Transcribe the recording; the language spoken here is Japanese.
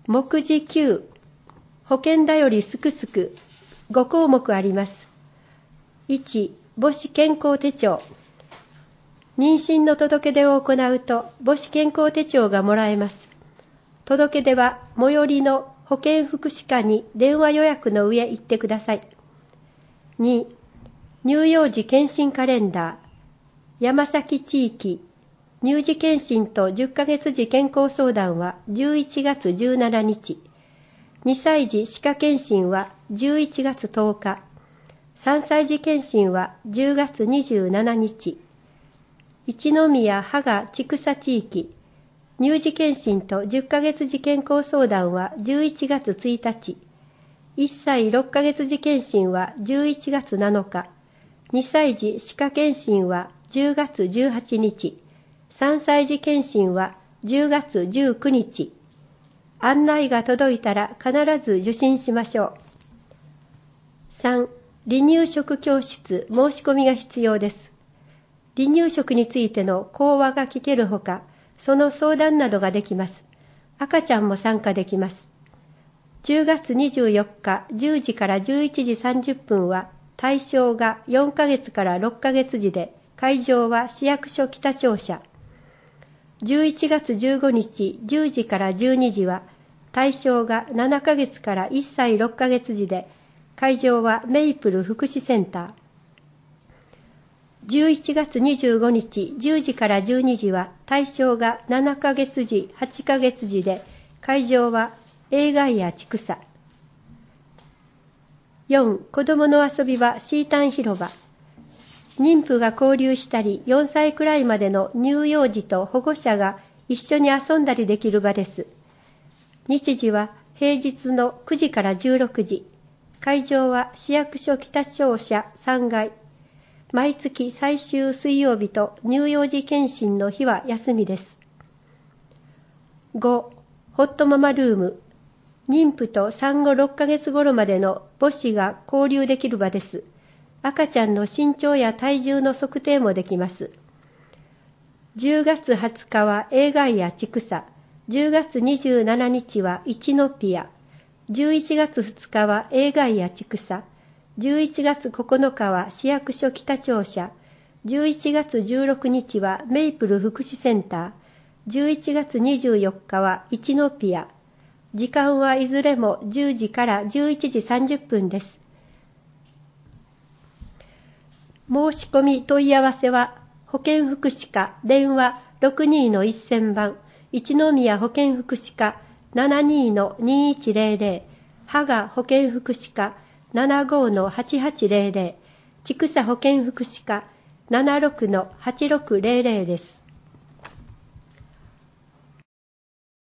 目次9、保険だよりすくすく、5項目あります。1、母子健康手帳。妊娠の届け出を行うと母子健康手帳がもらえます。届け出は最寄りの保健福祉課に電話予約の上行ってください。2、乳幼児健診カレンダー。山崎地域乳児健診と10ヶ月児健康相談は11月17日。2歳児歯科健診は11月10日。3歳児健診は10月27日。一宮芳賀千種地域乳児健診と10ヶ月児健康相談は11月1日。1歳6ヶ月児健診は11月7日。2歳児歯科健診は10月18日。3歳児健診は10月19日。案内が届いたら必ず受診しましょう。3、離乳食教室申し込みが必要です。離乳食についての講話が聞けるほか、その相談などができます。赤ちゃんも参加できます。10月24日10時から11時30分は対象が4ヶ月から6ヶ月時で、会場は市役所北庁舎。11月15日10時から12時は対象が7ヶ月から1歳6ヶ月時で、会場はメイプル福祉センター。11月25日10時から12時は対象が7ヶ月時8ヶ月時で、会場は映画や千種。4、子どもの遊び場シータン広場。妊婦が交流したり、4歳くらいまでの乳幼児と保護者が一緒に遊んだりできる場です。日時は平日の9時から16時。会場は市役所北庁舎3階。毎月最終水曜日と乳幼児健診の日は休みです。5、ホットママルーム。妊婦と産後6ヶ月頃までの母子が交流できる場です。赤ちゃんの身長や体重の測定もできます。10月20日は映画や千種。10月27日は一宮。11月2日は映画や千種。11月9日は市役所北庁舎。11月16日はメイプル福祉センター。11月24日は一宮。時間はいずれも10時から11時30分です。申し込み問い合わせは、保健福祉課電話 62-1000 番、一宮保健福祉課 72-2100、芳賀保健福祉課 75-8800、千種保健福祉課 76-8600です。